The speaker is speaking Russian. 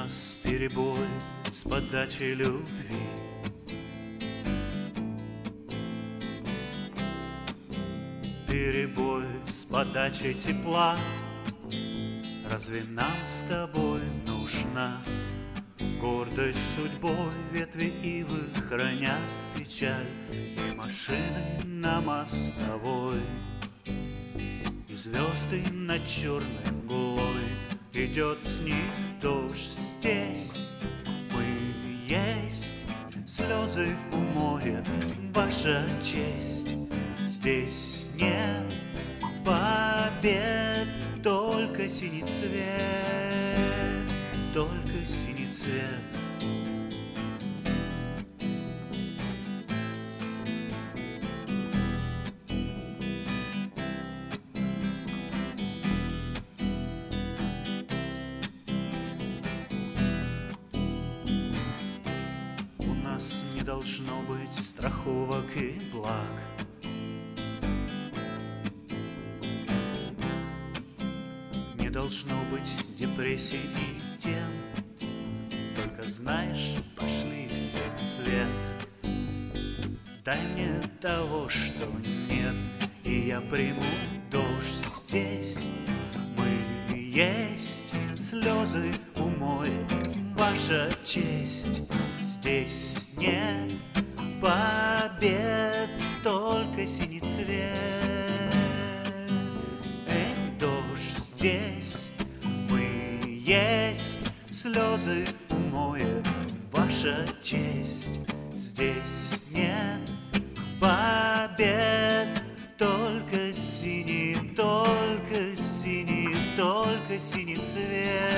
нас перебой с подачей любви. Перебой с подачей тепла. Разве нам с тобой нужна? Гордой судьбой ветви ивы хранят печаль, и машины на мостовой, и звезды над черной мглой. Идет с них дождь, здесь мы есть, слезы умоет ваша честь. Здесь нет побед, только синий цвет, только синий цвет. У нас не должно быть страховок и благ. Не должно быть депрессий и тем. Только знаешь, пошли все в свет. Дай мне того, что нет, и я приму дождь. Здесь мы есть, слезы умоет ваша честь. Здесь нет побед, только синий цвет. Дождь, здесь мы есть, слезы умоет ваша честь. Здесь нет побед, только синий, только синий, только синий цвет.